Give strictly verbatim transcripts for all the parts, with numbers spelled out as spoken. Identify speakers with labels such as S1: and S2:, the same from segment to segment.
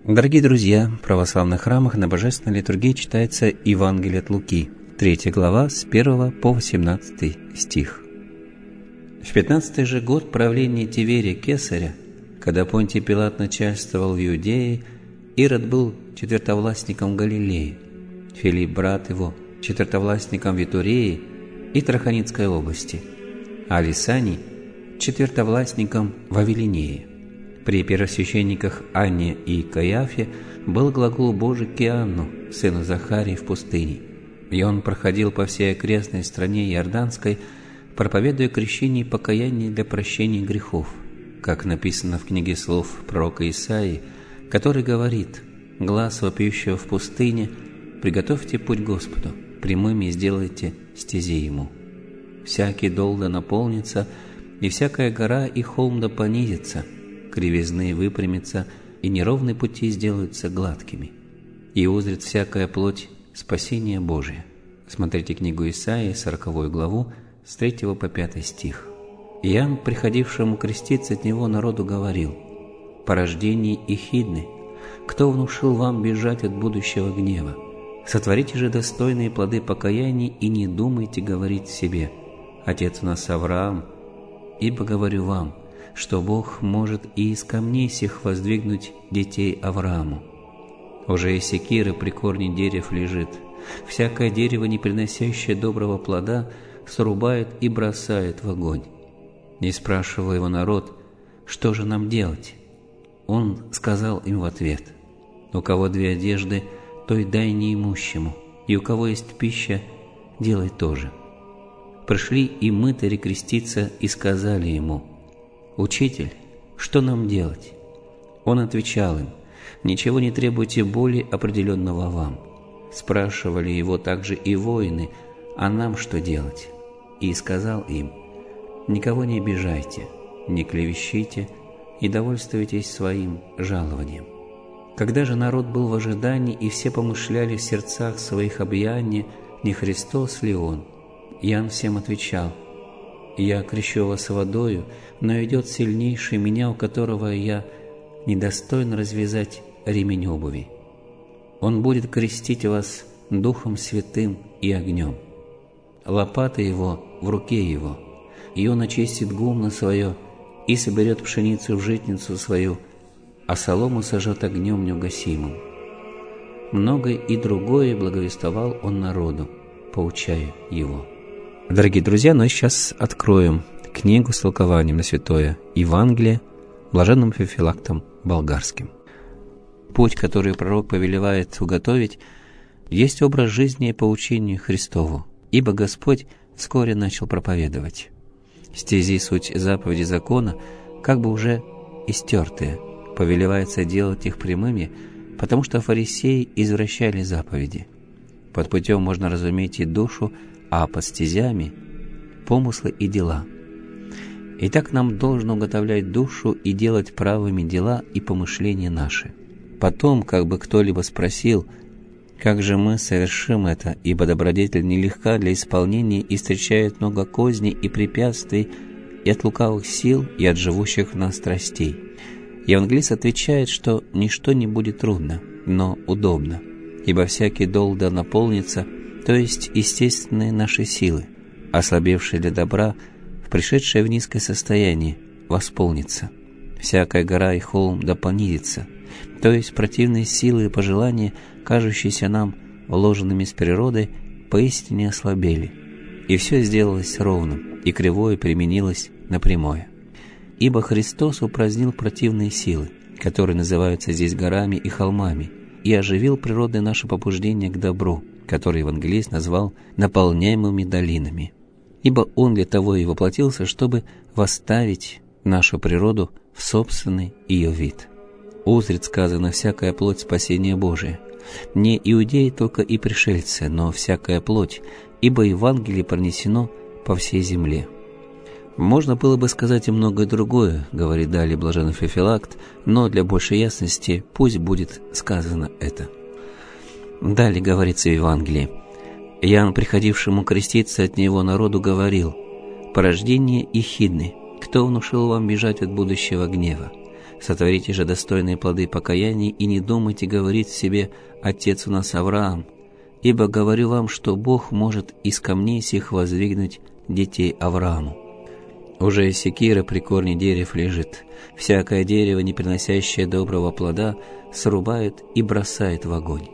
S1: Дорогие друзья, в православных храмах на Божественной литургии читается Евангелие от Луки, третья глава, с первого по восемнадцатый стих. В пятнадцатый же год правления Тиверия Кесаря, когда Понтий Пилат начальствовал в Иудее, Ирод был четвертовластником Галилеи, Филипп, брат его, четвертовластником Витурии и Траханицкой области, а Лисаний – четвертовластником Вавилинеи. При первосвященниках Анне и Каиафе был глагол Божий к Иоанну, сыну Захарии, в пустыне, и он проходил по всей окрестной стране Иорданской, проповедуя крещение и покаяние для прощения грехов, как написано в книге слов пророка Исаии, который говорит: «Глас вопиющего в пустыне, приготовьте путь Господу, прямыми сделайте стези Ему. Всякий дол да наполнится, и всякая гора и холм да понизится, кривизны выпрямятся, и неровные пути сделаются гладкими, и узрит всякая плоть спасение Божие». Смотрите книгу Исаии, сороковую главу, с третьего по пятый стих. Иоанн, приходившему креститься от него народу, говорил: «Порождение Ихидны, кто внушил вам бежать от будущего гнева? Сотворите же достойные плоды покаяния и не думайте говорить себе: Отец у нас Авраам, ибо говорю вам, что Бог может и из камней сих воздвигнуть детей Аврааму. Уже и секира при корне дерев лежит, всякое дерево, не приносящее доброго плода, срубает и бросает в огонь». Не спрашивал его народ: «Что же нам делать?» Он сказал им в ответ: «У кого две одежды, той дай неимущему, и у кого есть пища, делай то же». Пришли и мытари креститься и сказали ему: «Учитель, что нам делать?» Он отвечал им: «Ничего не требуйте более определенного вам». Спрашивали его также и воины: «А нам что делать?» И сказал им: «Никого не обижайте, не клевещите и довольствуйтесь своим жалованием». Когда же народ был в ожидании, и все помышляли в сердцах своих объяния, не Христос ли он, Иоанн всем отвечал: «Я крещу вас водою, но идет сильнейший меня, у которого я недостоин развязать ремень обуви. Он будет крестить вас Духом Святым и огнем. Лопата его в руке его, и он очистит гумно свое и соберет пшеницу в житницу свою, а солому сожжет огнем неугасимым». Многое и другое благовествовал он народу, поучая его. Дорогие друзья, ну и сейчас откроем книгу с толкованием на святое Евангелие блаженным Феофилактом Болгарским. Путь, который пророк повелевает уготовить, есть образ жизни и поучению Христову, ибо Господь вскоре начал проповедовать. Стези суть заповеди закона, как бы уже истертые, повелевается делать их прямыми, потому что фарисеи извращали заповеди. Под путем можно разуметь и душу, а под стезями – помыслы и дела. Итак, нам должно уготовлять душу и делать правыми дела и помышления наши. Потом, как бы кто-либо спросил: «Как же мы совершим это, ибо добродетель нелегка для исполнения и встречает много козней и препятствий и от лукавых сил, и от живущих в нас страстей?» Евангелист отвечает, что ничто не будет трудно, но удобно, ибо всякий дол да наполнится, то есть естественные наши силы, ослабевшие для добра, в пришедшее в низкое состояние, восполнится. Всякая гора и холм да понизится, то есть противные силы и пожелания, кажущиеся нам вложенными с природы, поистине ослабели, и все сделалось ровным, и кривое применилось на прямое. Ибо Христос упразднил противные силы, которые называются здесь горами и холмами, и оживил природные наши побуждения к добру, которые евангелист назвал наполняемыми долинами. Ибо Он для того и воплотился, чтобы восставить нашу природу в собственный ее вид. Узрит, сказано, всякая плоть спасения Божия. Не иудеи только и пришельцы, но всякая плоть, ибо Евангелие пронесено по всей земле. Можно было бы сказать и многое другое, говорит далее блаженный Феофилакт, но для большей ясности пусть будет сказано это. Далее говорится в Евангелии: «Иоанн, приходившему креститься от него народу, говорил: порождение Ихидны, кто внушил вам бежать от будущего гнева? Сотворите же достойные плоды покаяния и не думайте говорить себе: «Отец у нас Авраам», ибо говорю вам, что Бог может из камней сих воздвигнуть детей Аврааму. Уже секира при корне дерев лежит. Всякое дерево, не приносящее доброго плода, срубает и бросает в огонь.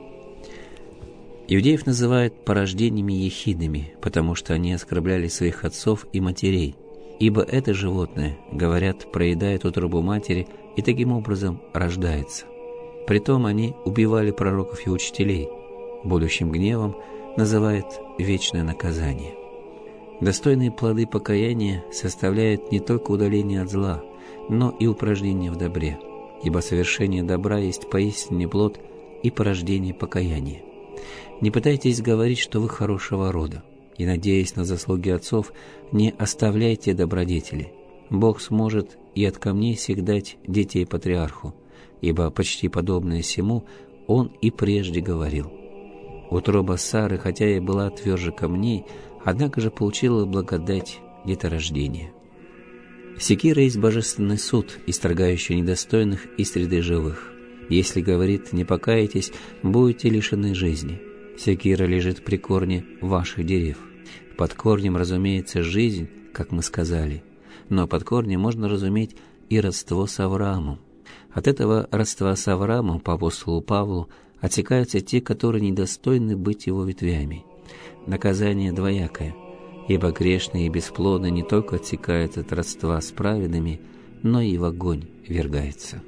S1: Иудеев называют порождениями ехидными, потому что они оскорбляли своих отцов и матерей, ибо это животное, говорят, проедает утробу матери и таким образом рождается. Притом они убивали пророков и учителей, будущим гневом называют вечное наказание. Достойные плоды покаяния составляют не только удаление от зла, но и упражнение в добре, ибо совершение добра есть поистине плод и порождение покаяния. Не пытайтесь говорить, что вы хорошего рода, и, надеясь на заслуги отцов, не оставляйте добродетели. Бог сможет и от камней сих дать детей патриарху, ибо почти подобное сему он и прежде говорил. Утроба Сары, хотя и была тверже камней, однако же получила благодать деторождения. Секира есть божественный суд, исторгающий недостойных из среды живых. Если, говорит, не покаетесь, будете лишены жизни. Секира лежит при корне ваших дерев. Под корнем разумеется жизнь, как мы сказали, но под корнем можно разуметь и родство с Авраамом. От этого родства с Авраамом по апостолу Павлу отсекаются те, которые недостойны быть его ветвями. Наказание двоякое, ибо грешные и бесплодные не только отсекаются от родства с праведными, но и в огонь ввергаются.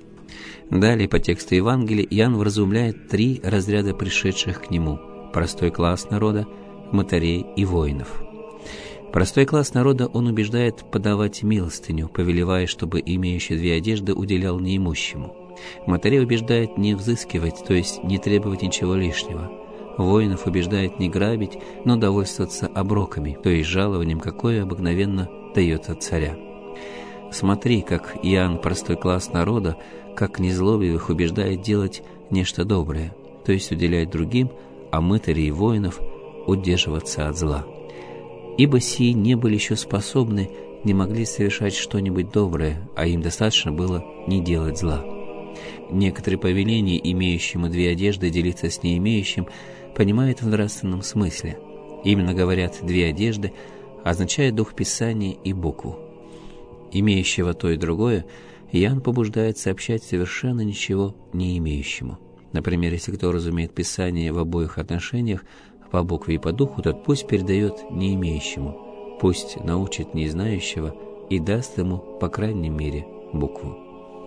S1: Далее по тексту Евангелия Иоанн вразумляет три разряда пришедших к нему: простой класс народа, мытарей и воинов. Простой класс народа он убеждает подавать милостыню, повелевая, чтобы имеющий две одежды уделял неимущему. Мытарей убеждает не взыскивать, то есть не требовать ничего лишнего. Воинов убеждает не грабить, но довольствоваться оброками, то есть жалованием, какое обыкновенно дается от царя. Смотри, как Иоанн, простой класс народа, как незлобивых убеждает делать нечто доброе, то есть уделять другим, а мытарей и воинов удерживаться от зла. Ибо сии не были еще способны, не могли совершать что-нибудь доброе, а им достаточно было не делать зла. Некоторые повеления, имеющему две одежды, делиться с не имеющим, понимают в нравственном смысле. Именно говорят «две одежды» означает дух Писания и букву. Имеющего то и другое Иоанн побуждает сообщать совершенно ничего не имеющему. Например, если кто разумеет Писание в обоих отношениях, по букве и по духу, тот пусть передает не имеющему, пусть научит не знающего и даст ему, по крайней мере, букву.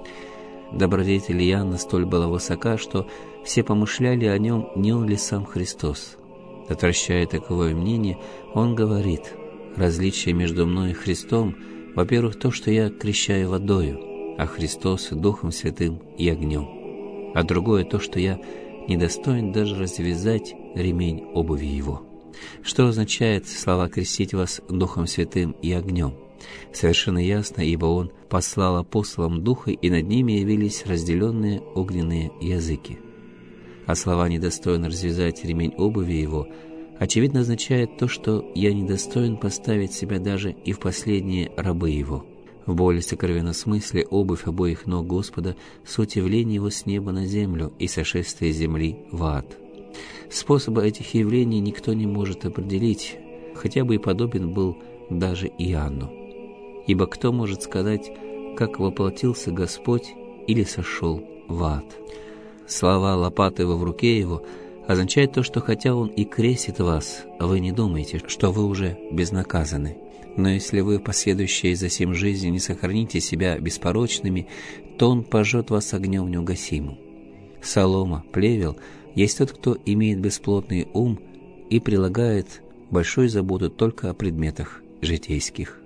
S1: Добродетель Иоанна столь была высока, что все помышляли о нем, не он ли сам Христос. Отвращая таковое мнение, он говорит: различие между мной и Христом, во-первых, то, что я крещаю водою, а Христос Духом Святым и огнем, а другое то, что я недостоин даже развязать ремень обуви его. Что означает слова «крестить вас Духом Святым и огнем»? Совершенно ясно, ибо Он послал апостолам Духа, и над ними явились разделенные огненные языки. А слова «недостоин развязать ремень обуви его» очевидно означает то, что я недостоин поставить себя даже и в последние рабы его. В более сокровенном смысле обувь обоих ног Господа — суть явления его с неба на землю и сошествие земли в ад. Способа этих явлений никто не может определить, хотя бы и подобен был даже Иоанну. Ибо кто может сказать, как воплотился Господь или сошел в ад? Слова «лопаты его в руке его» означает то, что хотя он и крестит вас, вы не думаете, что вы уже безнаказаны. Но если вы, последующие за сим жизнью, не сохраните себя беспорочными, то он пожжет вас огнем неугасимым. Солома, плевел, есть тот, кто имеет бесплотный ум и прилагает большую заботу только о предметах житейских.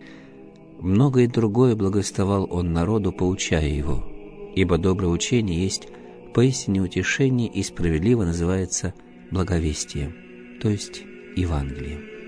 S1: Многое другое благовествовал он народу, поучая его, ибо доброе учение есть поистине утешение и справедливо называется благовестием, то есть Евангелием.